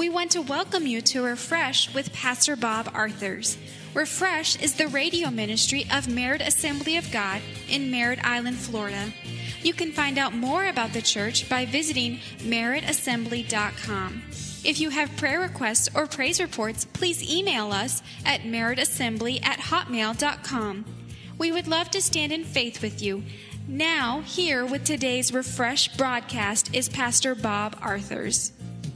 We want to welcome you to Refresh with Pastor Bob Arthurs. Refresh is the radio ministry of Merritt Assembly of God in Merritt Island, Florida. You can find out more about the church by visiting merrittassembly.com. If you have prayer requests or praise reports, please email us at merrittassembly@hotmail.com. We would love to stand in faith with you. Now, here with today's Refresh broadcast is Pastor Bob Arthurs.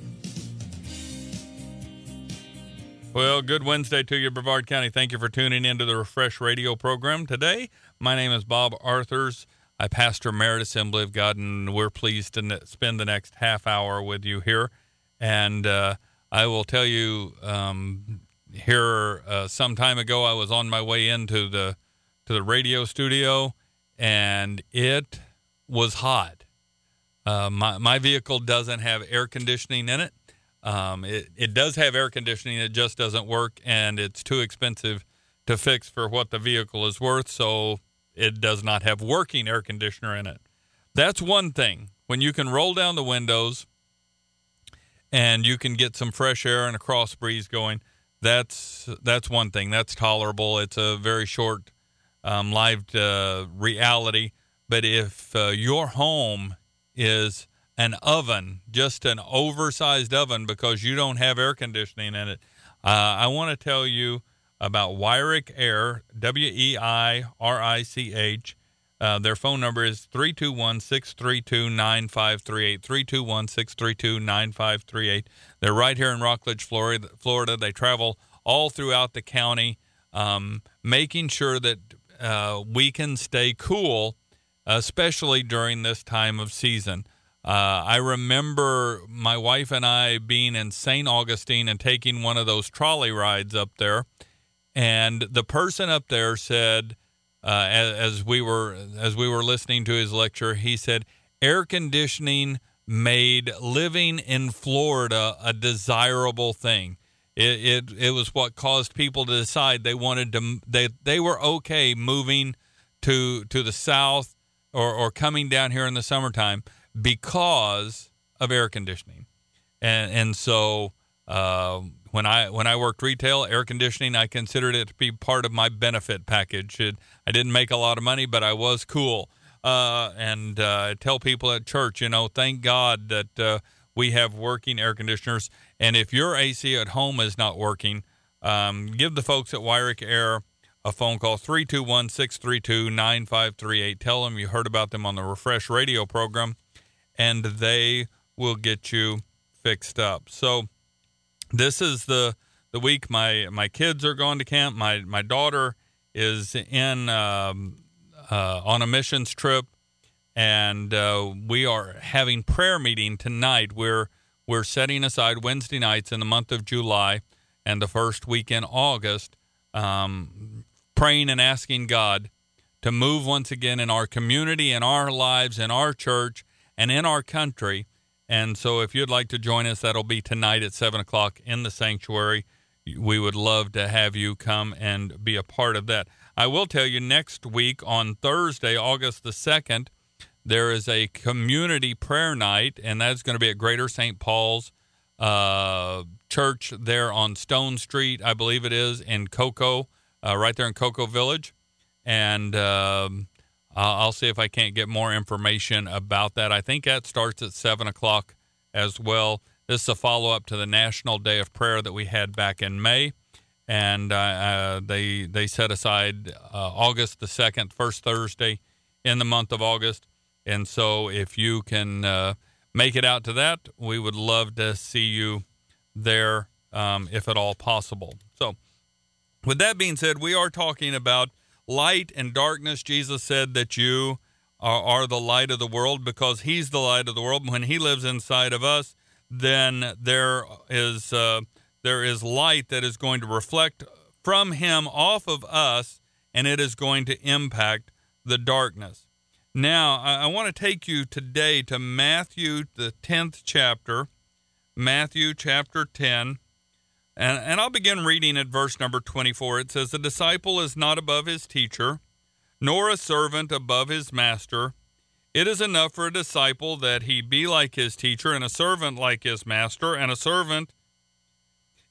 Well, good Wednesday to you, Brevard County. Thank you for tuning into the Refresh radio program today. My name is Bob Arthurs. I pastor Merritt Assembly of God, and we're pleased to spend the next half hour with you here. And I will tell you, here some time ago, I was on my way into the radio studio, and it was hot. My vehicle doesn't have air conditioning in it. It does have air conditioning. It just doesn't work, and it's too expensive to fix for what the vehicle is worth, so it does not have working air conditioner in it. That's one thing. When you can roll down the windows and you can get some fresh air and a cross breeze going, that's one thing. That's tolerable. It's a very short-lived reality. But if your home is an oven, just an oversized oven because you don't have air conditioning in it, I want to tell you about Weirich Air, W-E-I-R-I-C-H. Their phone number is 321-632-9538, 321-632-9538. They're right here in Rockledge, Florida. They travel all throughout the county, making sure that we can stay cool, especially during this time of season. I remember my wife and I being in St. Augustine and taking one of those trolley rides up there, and the person up there said, as we were listening to his lecture, he said, air conditioning made living in Florida a desirable thing. It was what caused people to decide they wanted to, they were okay moving to the south or coming down here in the summertime because of air conditioning. And so when I worked retail, air conditioning, I considered it to be part of my benefit package. I didn't make a lot of money, but I was cool. And I tell people at church, thank God that we have working air conditioners. And if your AC at home is not working, give the folks at Weirich Air a phone call, 321-632-9538. Tell them you heard about them on the Refresh radio program, and they will get you fixed up. So this is the week my kids are going to camp. My daughter is in on a missions trip, and we are having prayer meeting tonight. We're setting aside Wednesday nights in the month of July and the first week in August, praying and asking God to move once again in our community, in our lives, in our church, and in our country. And so if you'd like to join us, that'll be tonight at 7 o'clock in the sanctuary. We would love to have you come and be a part of that. I will tell you, next week on Thursday, August the 2nd, there is a community prayer night, and that's going to be at Greater St. Paul's Church there on Stone Street, I believe it is, in Cocoa, right there in Cocoa Village. And I'll see if I can't get more information about that. I think that starts at 7 o'clock as well. This is a follow-up to the National Day of Prayer that we had back in May. And they set aside August the 2nd, first Thursday in the month of August. And so if you can make it out to that, we would love to see you there if at all possible. So with that being said, we are talking about light and darkness. Jesus said that you are the light of the world because he's the light of the world. When he lives inside of us, then there is light that is going to reflect from him off of us, and it is going to impact the darkness. Now, I want to take you today to Matthew, the 10th chapter, Matthew chapter 10, and I'll begin reading at verse number 24. It says, "The disciple is not above his teacher, nor a servant above his master. It is enough for a disciple that he be like his teacher, and a servant like his master, and a servant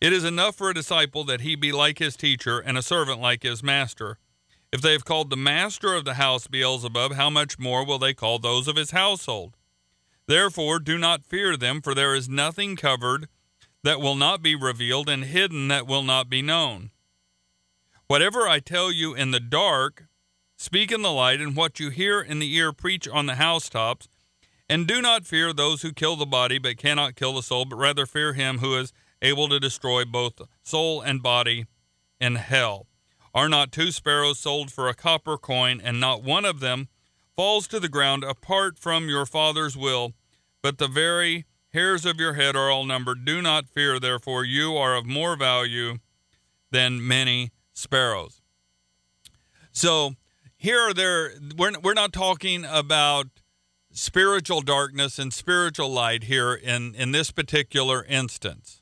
It is enough for a disciple that he be like his teacher and a servant like his master. If they have called the master of the house Beelzebub, how much more will they call those of his household? Therefore, do not fear them, for there is nothing covered that will not be revealed, and hidden that will not be known. Whatever I tell you in the dark, speak in the light, and what you hear in the ear, preach on the housetops. And do not fear those who kill the body, but cannot kill the soul, but rather fear him who is able to destroy both soul and body in hell. Are not 2 sparrows sold for a copper coin, and not one of them falls to the ground apart from your Father's will? But the very hairs of your head are all numbered. Do not fear, therefore, you are of more value than many sparrows. So here we're not talking about spiritual darkness and spiritual light here in this particular instance.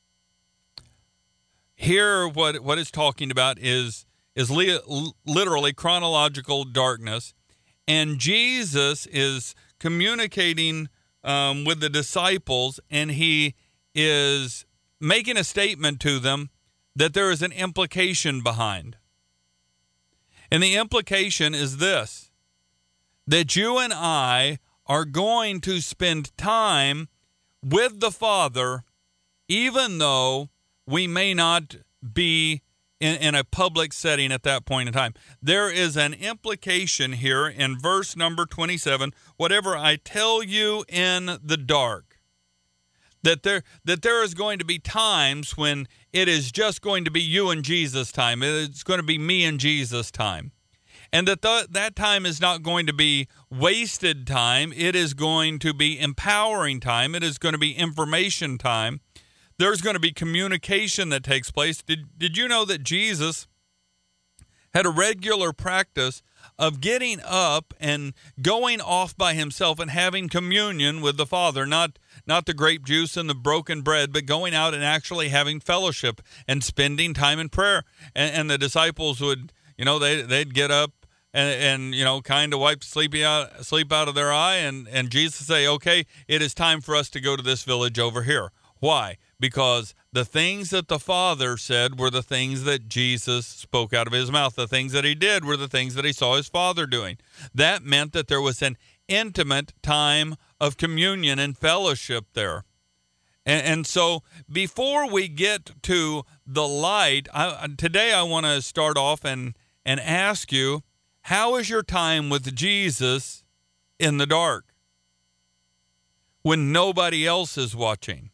Here, what it's talking about is literally chronological darkness, and Jesus is communicating with the disciples, and he is making a statement to them that there is an implication behind. And the implication is this: that you and I are going to spend time with the Father, even though we may not be in a public setting at that point in time. There is an implication here in verse number 27, whatever I tell you in the dark, that there is going to be times when it is just going to be you and Jesus time. It's going to be me and Jesus time. And that time is not going to be wasted time. It is going to be empowering time. It is going to be information time. There's going to be communication that takes place. Did you know that Jesus had a regular practice of getting up and going off by himself and having communion with the Father, not the grape juice and the broken bread, but going out and actually having fellowship and spending time in prayer? And the disciples would, they'd get up and kind of wipe sleep out of their eye, and Jesus would say, okay, it is time for us to go to this village over here. Why? Because the things that the Father said were the things that Jesus spoke out of his mouth. The things that he did were the things that he saw his Father doing. That meant that there was an intimate time of communion and fellowship there. And so before we get to the light, today I want to start off and ask you, how is your time with Jesus in the dark when nobody else is watching?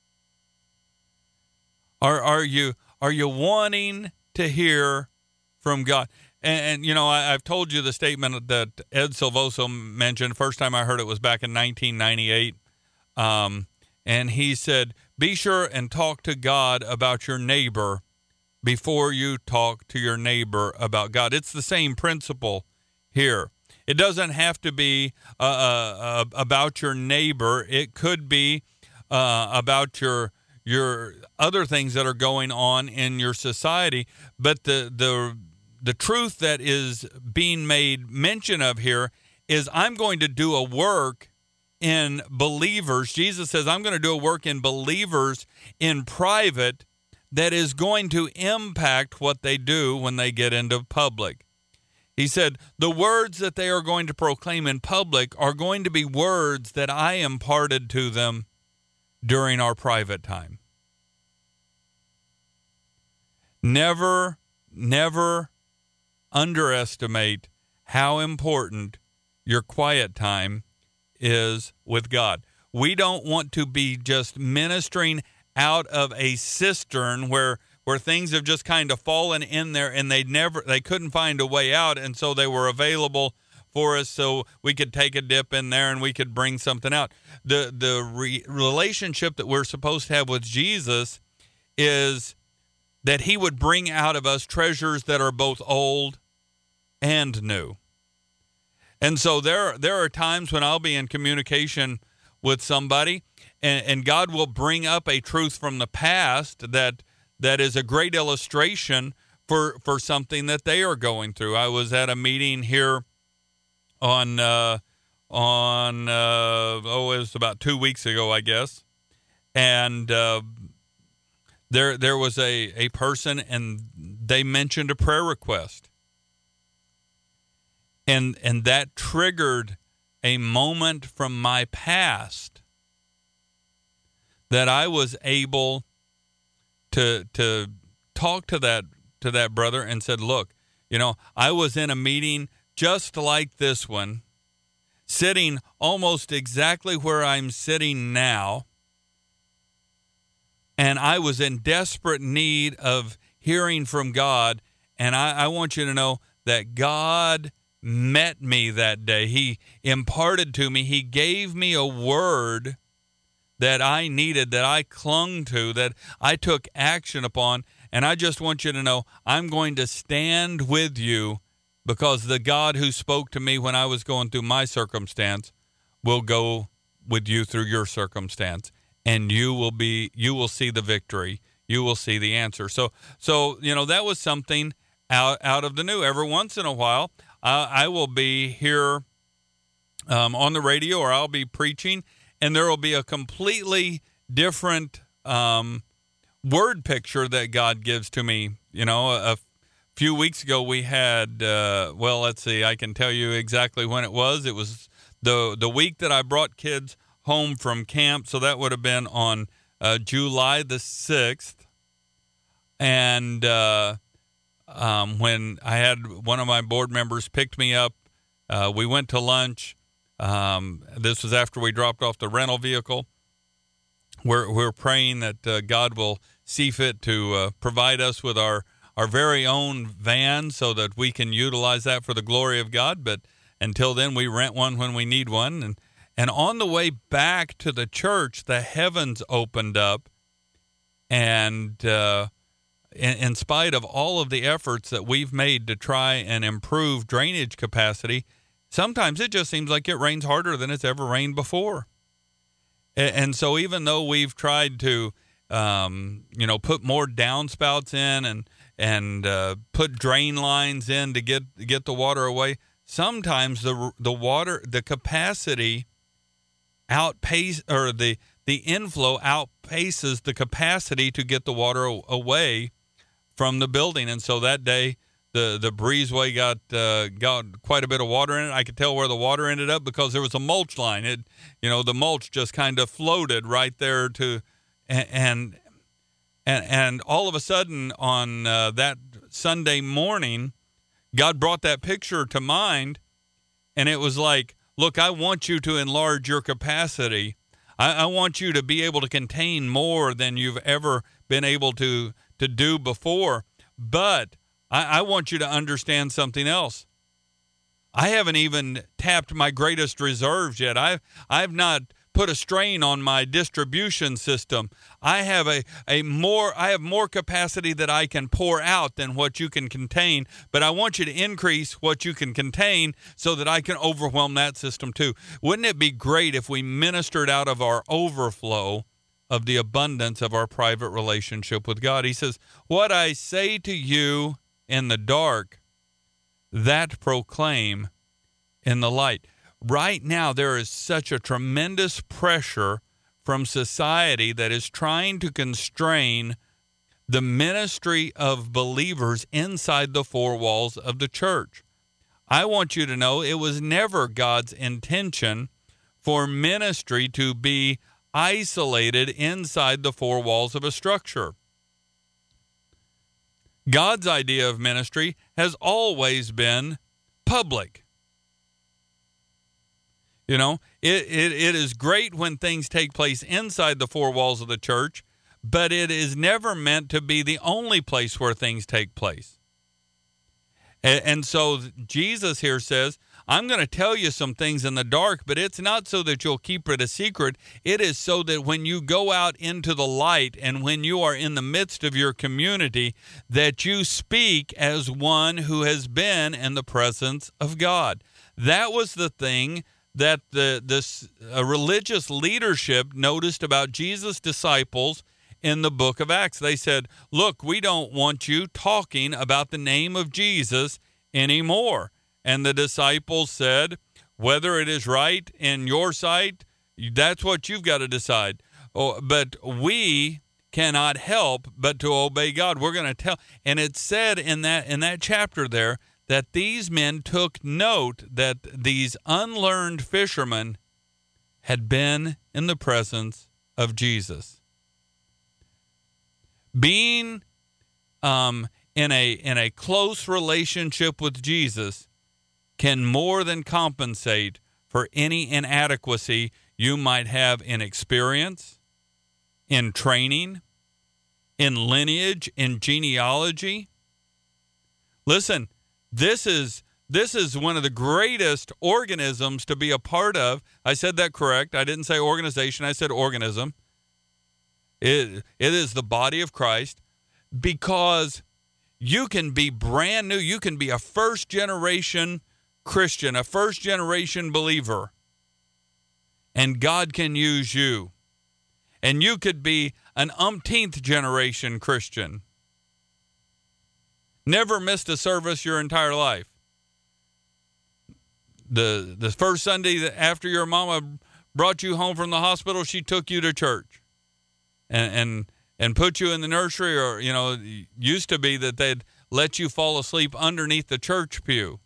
Are you wanting to hear from God? And I've told you the statement that Ed Silvoso mentioned. First time I heard it was back in 1998. And he said, be sure and talk to God about your neighbor before you talk to your neighbor about God. It's the same principle here. It doesn't have to be about your neighbor. It could be about your other things that are going on in your society. But the truth that is being made mention of here is, I'm going to do a work in believers. Jesus says, I'm going to do a work in believers in private that is going to impact what they do when they get into public. He said, the words that they are going to proclaim in public are going to be words that I imparted to them during our private time. Never underestimate how important your quiet time is with God. We don't want to be just ministering out of a cistern where things have just kind of fallen in there and they couldn't find a way out, and so they were available for us so we could take a dip in there and we could bring something out. The relationship that we're supposed to have with Jesus is that he would bring out of us treasures that are both old and new. And so there are times when I'll be in communication with somebody, and God will bring up a truth from the past that is a great illustration for something that they are going through. I was at a meeting here it was about 2 weeks ago, I guess, and There was a person, and they mentioned a prayer request. And that triggered a moment from my past that I was able to talk to that brother and said, look, I was in a meeting just like this one, sitting almost exactly where I'm sitting now, and I was in desperate need of hearing from God, and I want you to know that God met me that day. He imparted to me, he gave me a word that I needed, that I clung to, that I took action upon, and I just want you to know I'm going to stand with you, because the God who spoke to me when I was going through my circumstance will go with you through your circumstance, and you will see the victory. You will see the answer. So that was something out of the new. Every once in a while, I will be here on the radio, or I'll be preaching, and there will be a completely different word picture that God gives to me. A few weeks ago we had, let's see, I can tell you exactly when it was. It was the week that I brought kids home from camp, so that would have been on July the 6th. And when I had one of my board members picked me up, we went to lunch. This was after we dropped off the rental vehicle. We're praying that God will see fit to provide us with our very own van so that we can utilize that for the glory of God. But until then, we rent one when we need one. And on the way back to the church, the heavens opened up, and in spite of all of the efforts that we've made to try and improve drainage capacity, sometimes it just seems like it rains harder than it's ever rained before. And so even though we've tried to, put more downspouts in and put drain lines in to get the water away, sometimes the capacity the inflow outpaces the capacity to get the water away from the building. And so that day, the breezeway got quite a bit of water in it. I could tell where the water ended up because there was a mulch line. The mulch just kind of floated right there and all of a sudden on that Sunday morning, God brought that picture to mind, and it was like, look, I want you to enlarge your capacity. I want you to be able to contain more than you've ever been able to do before. But I want you to understand something else. I haven't even tapped my greatest reserves yet. I've not put a strain on my distribution system. I have more capacity that I can pour out than what you can contain, but I want you to increase what you can contain so that I can overwhelm that system too. Wouldn't it be great if we ministered out of our overflow of the abundance of our private relationship with God? He says, what I say to you in the dark, that proclaim in the light. Right now, there is such a tremendous pressure from society that is trying to constrain the ministry of believers inside the four walls of the church. I want you to know it was never God's intention for ministry to be isolated inside the four walls of a structure. God's idea of ministry has always been public. It is great when things take place inside the four walls of the church, but it is never meant to be the only place where things take place. And so Jesus here says, I'm going to tell you some things in the dark, but it's not so that you'll keep it a secret. It is so that when you go out into the light and when you are in the midst of your community, that you speak as one who has been in the presence of God. That was the thing that this religious leadership noticed about Jesus' disciples in the book of Acts. They said, look, we don't want you talking about the name of Jesus anymore. And the disciples said, whether it is right in your sight, that's what you've got to decide. But we cannot help but to obey God. We're going to tell, and it said in that chapter there that these men took note that these unlearned fishermen had been in the presence of Jesus. Being in a close relationship with Jesus can more than compensate for any inadequacy you might have in experience, in training, in lineage, in genealogy. Listen, this is one of the greatest organisms to be a part of. I said that correct. I didn't say organization. I said organism. It is the body of Christ, because you can be brand new. You can be a first-generation Christian, a first-generation believer, and God can use you. And you could be an umpteenth generation Christian. Never missed a service your entire life. The first Sunday after your mama brought you home from the hospital, she took you to church and put you in the nursery, or, it used to be that they'd let you fall asleep underneath the church pew.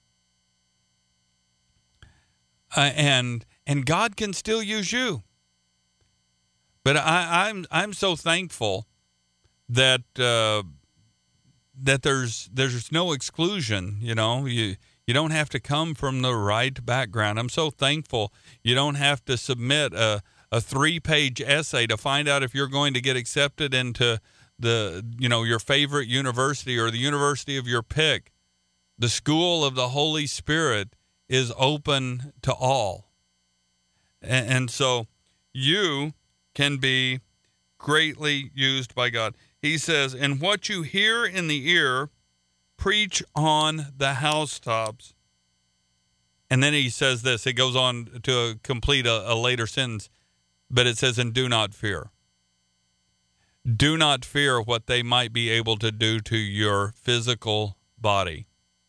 And God can still use you. But I'm so thankful that that there's no exclusion. You don't have to come from the right background. I'm so thankful you don't have to submit a 3-page essay to find out if you're going to get accepted into your favorite university or the university of your pick. The school of the Holy Spirit is open to all. And so you can be greatly used by God. He says, "And what you hear in the ear, preach on the housetops." And then he says this. It goes on to complete a later sentence, but it says, "And do not fear." Do not fear what they might be able to do to your physical body,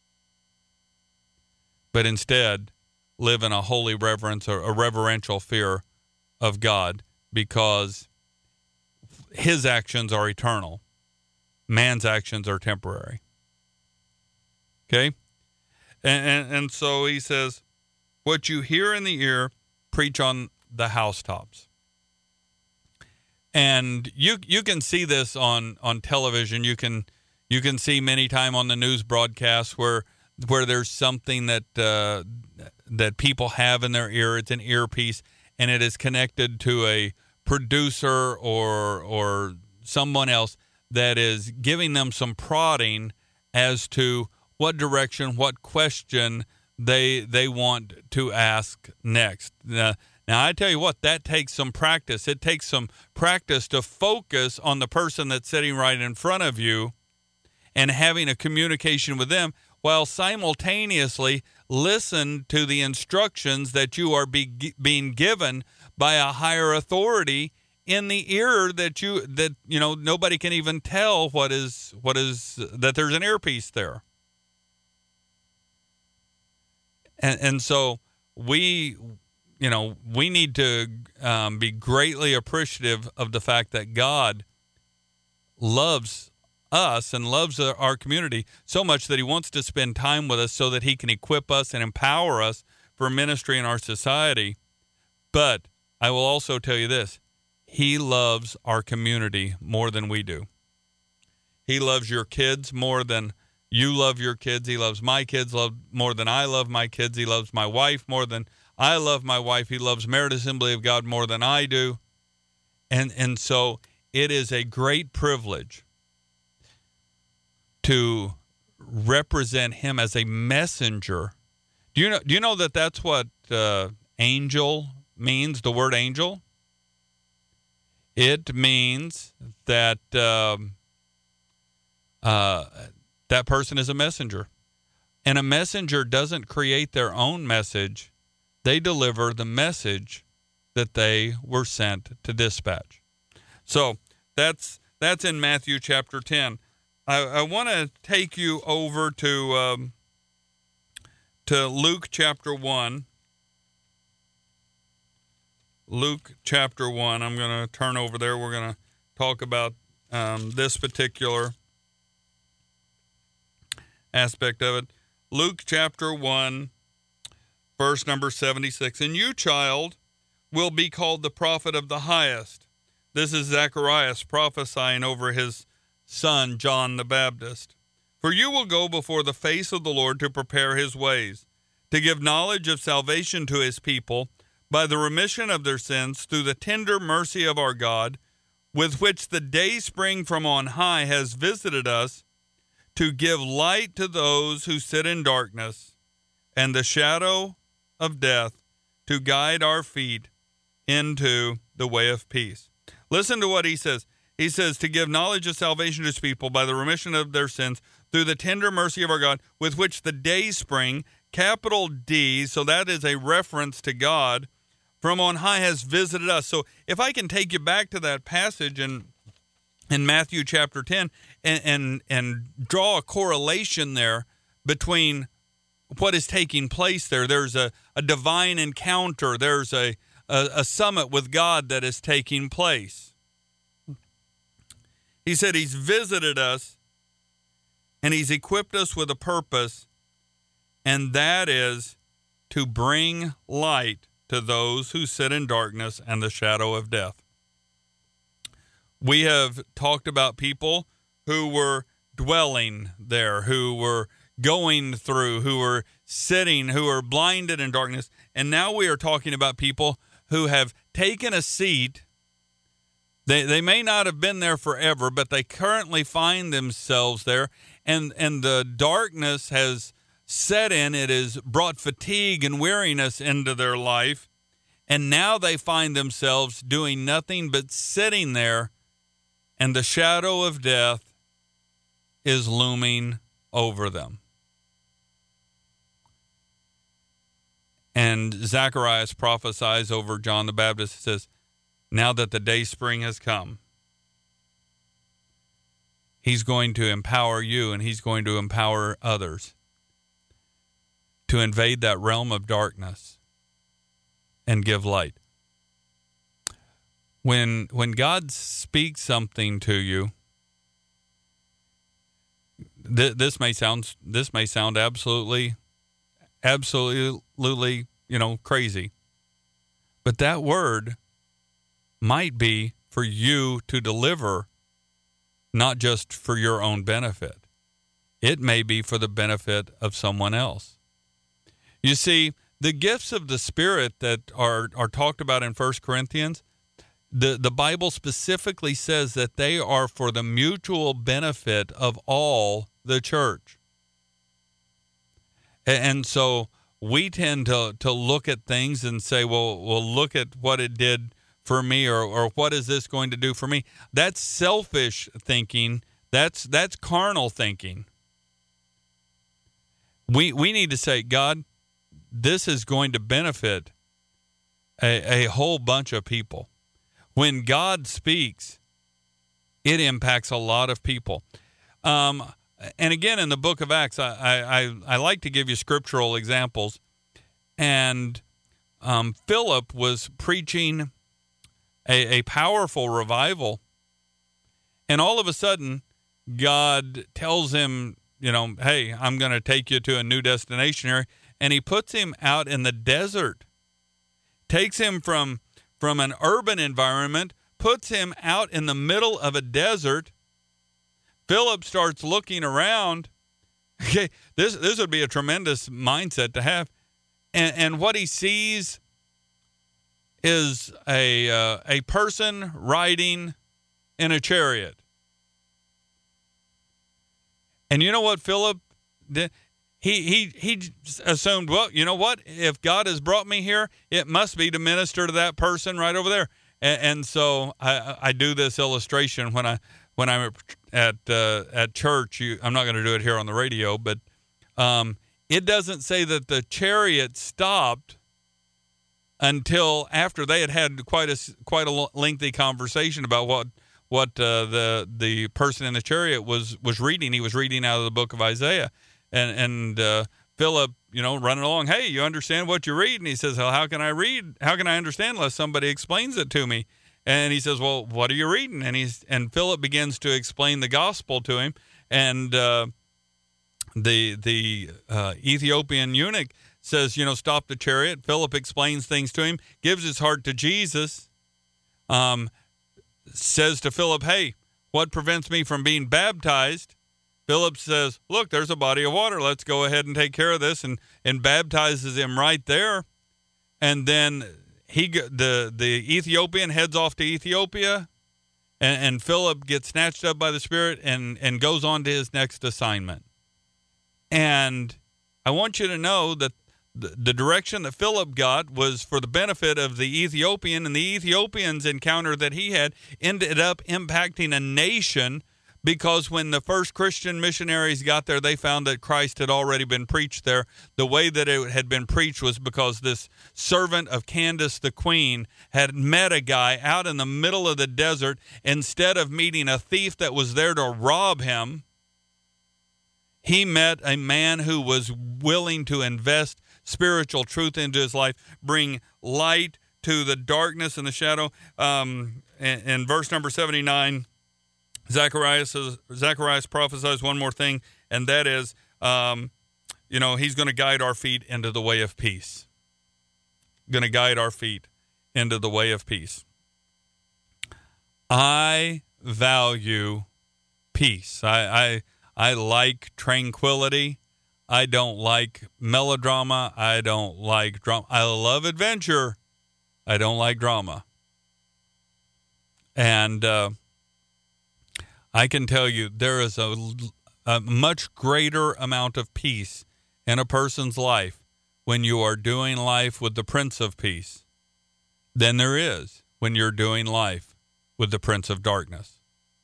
but instead live in a holy reverence, or a reverential fear of God, because his actions are eternal. Man's actions are temporary. Okay? And so he says, what you hear in the ear, preach on the housetops. And you can see this on television. You can see many times on the news broadcasts where there's something that people have in their ear. It's an earpiece, and it is connected to a producer or someone else that is giving them some prodding as to what direction, what question they want to ask next. Now, I tell you what, that takes some practice. It takes some practice to focus on the person that's sitting right in front of you and having a communication with them, while simultaneously listen to the instructions that you are being given by a higher authority in the ear that nobody can even tell what is that there's an earpiece there. And so we need to be greatly appreciative of the fact that God loves us and loves our community so much that he wants to spend time with us so that he can equip us and empower us for ministry in our society. But I will also tell you this. He loves our community more than we do. He loves your kids more than you love your kids. He loves my kids more than I love my kids. He loves my wife more than I love my wife. He loves Merit Assembly of God more than I do. And so it is a great privilege to represent him as a messenger. Do you know that that's what angel means, the word angel? It means that that person is a messenger. And a messenger doesn't create their own message. They deliver the message that they were sent to dispatch. So that's in Matthew chapter 10. I want to take you over to Luke chapter 1. Luke chapter 1. I'm going to turn over there. We're going to talk about this particular aspect of it. Luke chapter 1, verse number 76. And you, child, will be called the prophet of the highest. This is Zacharias prophesying over his son, John the Baptist. For you will go before the face of the Lord to prepare his ways, to give knowledge of salvation to his people by the remission of their sins through the tender mercy of our God, with which the day spring from on high has visited us, to give light to those who sit in darkness and the shadow of death, to guide our feet into the way of peace. Listen to what he says. He says, to give knowledge of salvation to his people by the remission of their sins through the tender mercy of our God, with which the day spring, capital D, so that is a reference to God, from on high has visited us. So if I can take you back to that passage in Matthew chapter 10 and draw a correlation there between what is taking place there. There's a divine encounter. There's a summit with God that is taking place. He said he's visited us and he's equipped us with a purpose, and that is to bring light to those who sit in darkness and the shadow of death. We have talked about people who were dwelling there, who were going through, who were sitting, who are blinded in darkness. And now we are talking about people who have taken a seat. They may not have been there forever, but they currently find themselves there. And the darkness has set in. It has brought fatigue and weariness into their life. And now they find themselves doing nothing but sitting there, and the shadow of death is looming over them. And Zacharias prophesies over John the Baptist. He says, now that the day spring has come, he's going to empower you and he's going to empower others to invade that realm of darkness and give light. When God speaks something to you, this may sound absolutely, crazy, but that word might be for you to deliver, not just for your own benefit. It may be for the benefit of someone else. You see, the gifts of the Spirit that are talked about in 1 Corinthians, the Bible specifically says that they are for the mutual benefit of all the church. And so we tend to look at things and say, well, look at what it did for me, or what is this going to do for me? That's selfish thinking. That's carnal thinking. We need to say, God, this is going to benefit a whole bunch of people. When God speaks, it impacts a lot of people. And again, in the book of Acts, I like to give you scriptural examples. And Philip was preaching a powerful revival. And all of a sudden, God tells him, hey, I'm going to take you to a new destination here. And he puts him out in the desert, takes him from an urban environment, puts him out in the middle of a desert. Philip starts looking around. Okay, this would be a tremendous mindset to have. And what he sees is a person riding in a chariot. And you know what Philip did? He assumed, well, you know what? If God has brought me here, it must be to minister to that person right over there. And so I do this illustration when I'm at church. I'm not going to do it here on the radio, but it doesn't say that the chariot stopped until after they had quite a lengthy conversation about what the person in the chariot was reading. He was reading out of the book of Isaiah. And Philip, running along, hey, you understand what you read? And he says, well, how can I read? How can I understand unless somebody explains it to me? And he says, well, what are you reading? And Philip begins to explain the gospel to him. And the Ethiopian eunuch says, stop the chariot. Philip explains things to him, gives his heart to Jesus, says to Philip, hey, what prevents me from being baptized? Philip says, look, there's a body of water. Let's go ahead and take care of this, and baptizes him right there. And then the Ethiopian heads off to Ethiopia, and Philip gets snatched up by the Spirit and goes on to his next assignment. And I want you to know that the direction that Philip got was for the benefit of the Ethiopian, and the Ethiopian's encounter that he had ended up impacting a nation, because when the first Christian missionaries got there, they found that Christ had already been preached there. The way that it had been preached was because this servant of Candace the queen had met a guy out in the middle of the desert. Instead of meeting a thief that was there to rob him, he met a man who was willing to invest spiritual truth into his life, bring light to the darkness and the shadow. In verse number 79, Zacharias prophesies one more thing, and that is, he's going to guide our feet into the way of peace. Going to guide our feet into the way of peace. I value peace. I like tranquility. I don't like melodrama. I don't like drama. I love adventure. I don't like drama. And I can tell you there is a much greater amount of peace in a person's life when you are doing life with the Prince of Peace than there is when you're doing life with the Prince of Darkness.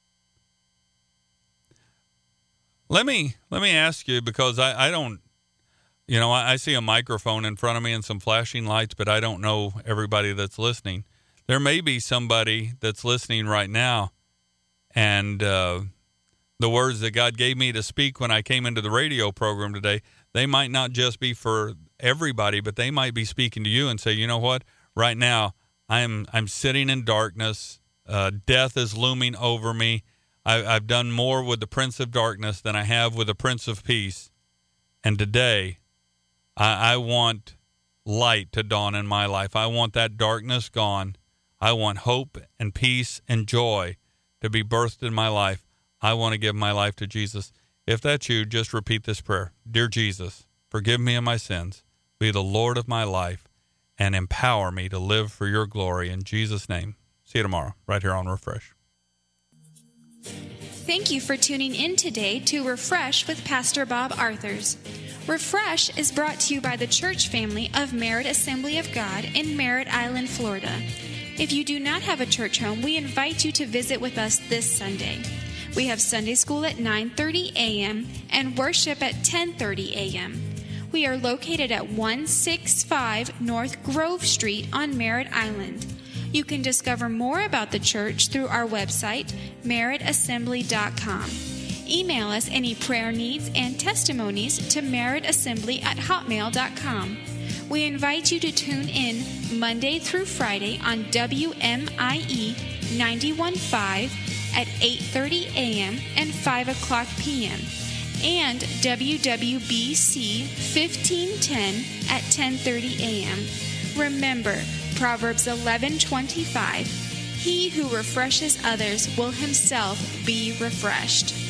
Let me ask you, because I don't, I see a microphone in front of me and some flashing lights, but I don't know everybody that's listening. There may be somebody that's listening right now, and the words that God gave me to speak when I came into the radio program today, they might not just be for everybody, but they might be speaking to you and say, you know what, right now I'm sitting in darkness. Death is looming over me. I've done more with the Prince of Darkness than I have with the Prince of Peace. And today, I want light to dawn in my life. I want that darkness gone. I want hope and peace and joy to be birthed in my life. I want to give my life to Jesus. If that's you, just repeat this prayer. Dear Jesus, forgive me of my sins. Be the Lord of my life and empower me to live for your glory. In Jesus' name. See you tomorrow, right here on Refresh. Thank you for tuning in today to Refresh with Pastor Bob Arthurs. Refresh is brought to you by the church family of Merritt Assembly of God in Merritt Island, Florida. If you do not have a church home, we invite you to visit with us this Sunday. We have Sunday school at 9:30 a.m. and worship at 10:30 a.m. We are located at 165 North Grove Street on Merritt Island. You can discover more about the church through our website, merrittassembly.com. Email us any prayer needs and testimonies to merrittassembly@hotmail.com. We invite you to tune in Monday through Friday on WMIE 91.5 at 8:30 a.m. and 5 o'clock p.m. and WWBC 1510 at 10:30 a.m. Remember, Proverbs 11:25, he who refreshes others will himself be refreshed.